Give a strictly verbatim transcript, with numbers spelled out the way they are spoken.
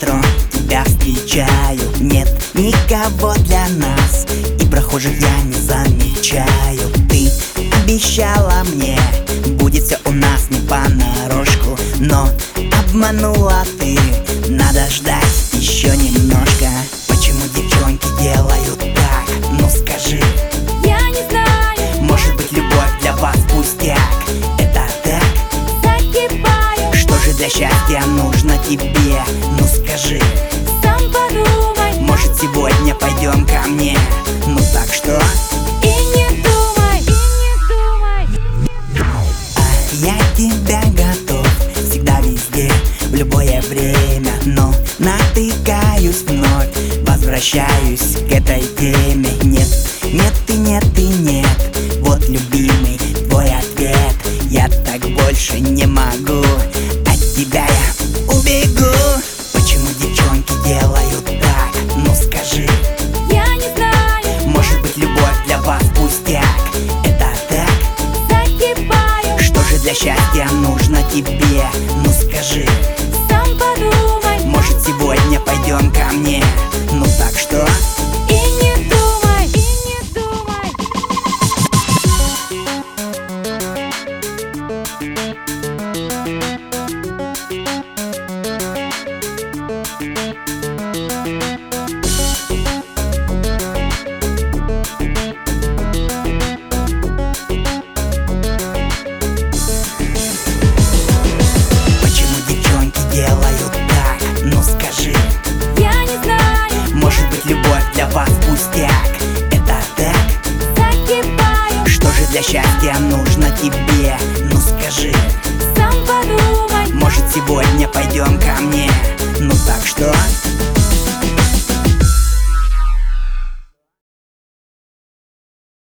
метро тебя встречаю, нет никого для нас, и прохожих я не замечаю. Ты обещала мне, будет все у нас не понарошку, но обманула ты, надо ждать еще немножко. Почему девчонки делают так? Ну скажи. Я не знаю. Может быть, любовь для вас пустяк? Это так? Закипаю. Что же для счастья нужно тебе? Ну скажи. Сам подумай. Может, сегодня пойдем ко мне? Ну так что? И не думай, и не думай. А я тебя готов всегда, везде, в любое время, но натыкаюсь вновь, возвращаюсь к этой теме. Нет, нет и нет и нет. Вот, любимый, твой ответ. Я так больше не могу, от тебя я убегу. Почему девчонки делают так? Ну скажи. Я не знаю. Может быть, любовь для вас пустяк? Это так? Закипаю. Что же для счастья нужно тебе? Ну скажи. Сам подумай. Может, сегодня пойдем ко мне? Ну так что?